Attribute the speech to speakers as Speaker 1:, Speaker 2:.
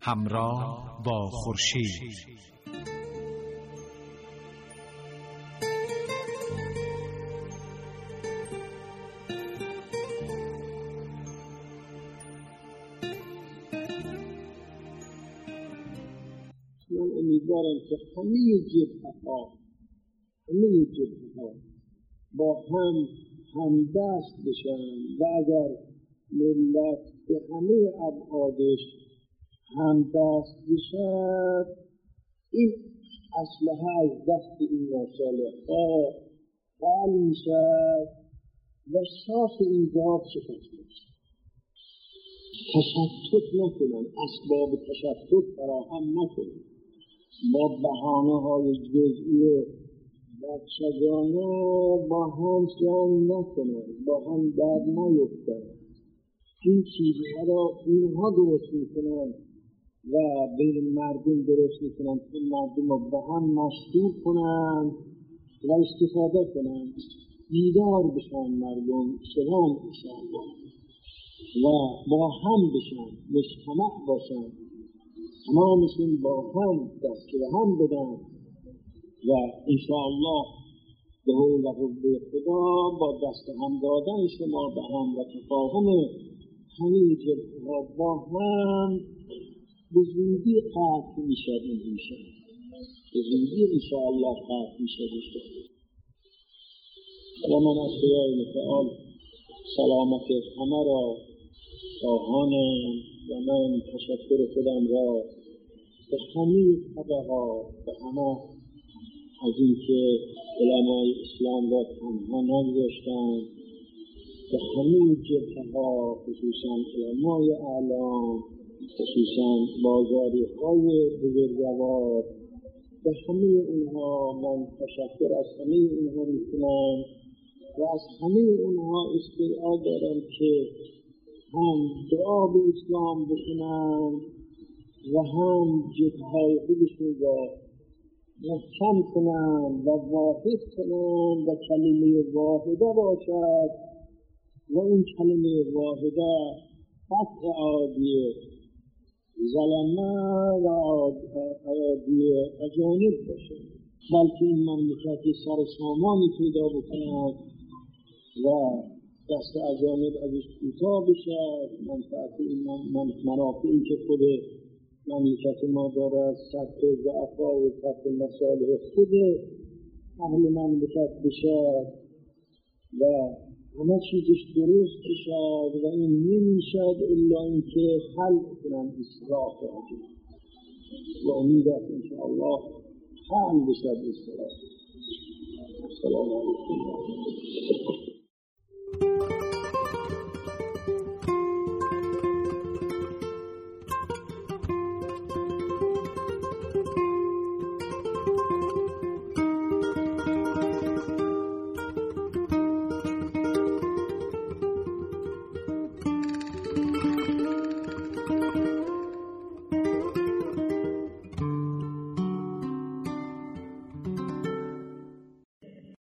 Speaker 1: همراه با خورشید.
Speaker 2: من امیدوارم که همه جبهه‌ها با هم همدست بشن و اگر ملت به همه ابعادش همدست بشد، این اسلحه از دست این ناصالح‌ها بل میشد و شاخ این گاو شکسته میشد. تشتت نکنن، اسباب تشتت فراهم نکنن، با بهانه‌های جزئی بچگانه با هم جنگ نکنن، با هم درد نیفتن. این چیزها را اینها درست میکنن و بین مردم درست میکنن که مردم را به هم مشغول کنن و استفاده کنن، بیدار بشن مردم، شدن بشن و با هم بشن، مجتمع باشن، تمامشون با هم دست به هم بدن و انشاءالله به حول و قوه خدا با دست هم دادن شما به هم و تفاهم همه جبهه‌ها با هم به زودی قطع میشد. به زودی انشاءالله قطع میشد. و من از خدای متعال سلامت همه را خواهانم و من تشکر خودم را به همه طبقات، به همه از این که علمای اسلام را تنها نگذاشتند، به همه جبهه‌ها، خصوصا علمای اعلام، خصوصا بازاری‌های بزرگوار، به همه اونها من تشکر از همه اونها میکنم و از همه اونها استدعا دارم که هم دعا به اسلام بکنن و هم جبهه‌های خودشون را محکم کنن و واحد کنن و کلمه واحده باشد و اون کلمه واحده قطع عادی ظلمه و عادی اجانب باشد، بلکه این مملکت سر سامانی پیدا بکند و دست اجانب ازش کوتاه بشد. منافعی که خود مملکت ما داره، سطح ضعفا و سطح مصالح خود اهل مملکت بشد و همه چیزش درست بشد و این نمیشد الا اینکه حل کنن اصلاح راجع و امید است انشاءالله حل بشد اصلاح. السلام علیکم.